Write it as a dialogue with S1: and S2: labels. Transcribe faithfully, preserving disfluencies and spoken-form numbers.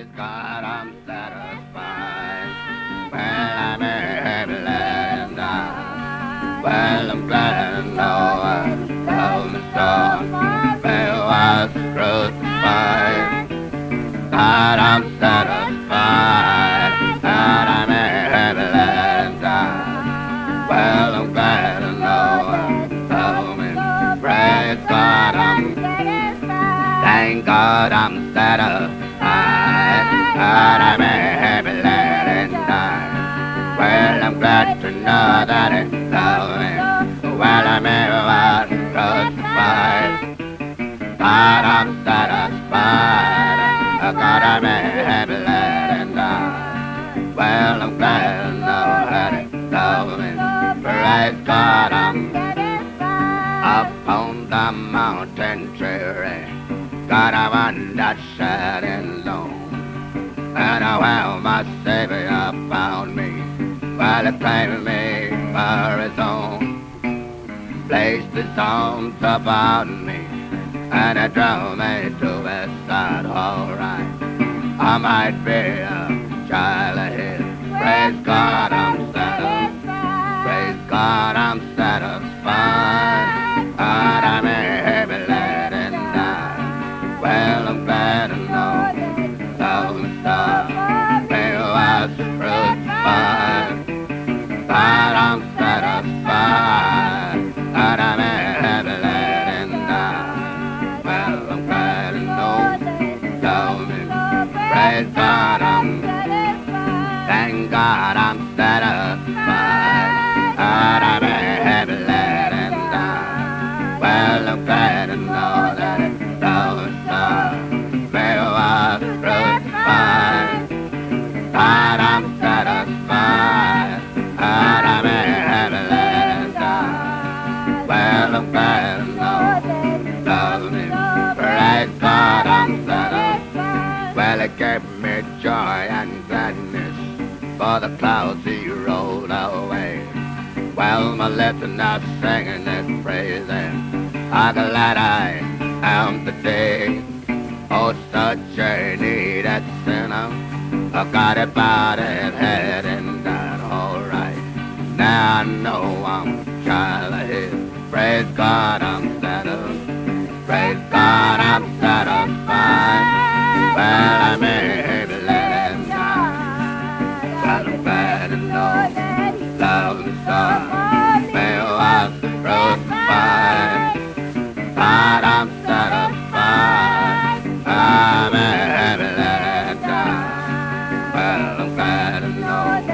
S1: Praise God, I'm satisfied. Well, I'm able and I, well, I'm glad I know I love me so. Well, I was crucified. God, I'm satisfied. God, I'm able and I, well, I'm glad I know I love me. Praise God, I'm thank God I'm satisfied. God, I'm able and I, well, I'm glad to know that it's loving. Well, I'm ever crucified. God, I'm satisfied. God, I'm able and I, well, I'm glad to know that it's loving. Praise God, I'm up on the mountain tree. God, I'm on that shining lone. And I well, my Savior found me. While he claimed me for his own. Placed his arms upon me. And he drove me to his side, alright. I might be a child of his. Praise God, I'm satisfied. Praise God, I'm satisfied. God, I'm able and I, well, I'm glad to know love me so. May I was crucified. God, I'm satisfied. God, I'm able and I, well, I'm glad to know love me. Praise God, I'm thank God I'm satisfied. God, I'm able and I, well, I'm glad to know that it's love me so. May I was crucified. God, I'm satisfied. God, I'm able and I, well, I'm glad to know love me. Praise God, I'm satisfied. Well, it gave me joy and gladness, for the clouds he rolled away. Well, my lips are not singing and praising, how glad I am today. Oh, such a needed sinner, I got it by his head and died alright. Now I know I'm a child of his. Praise God, I'm satisfied. Praise God, I'm satisfied. Well, I'm able and I, well, I'm glad to know love me so. Well, I was crucified. God, I'm satisfied. I'm able and I, well, I'm glad to know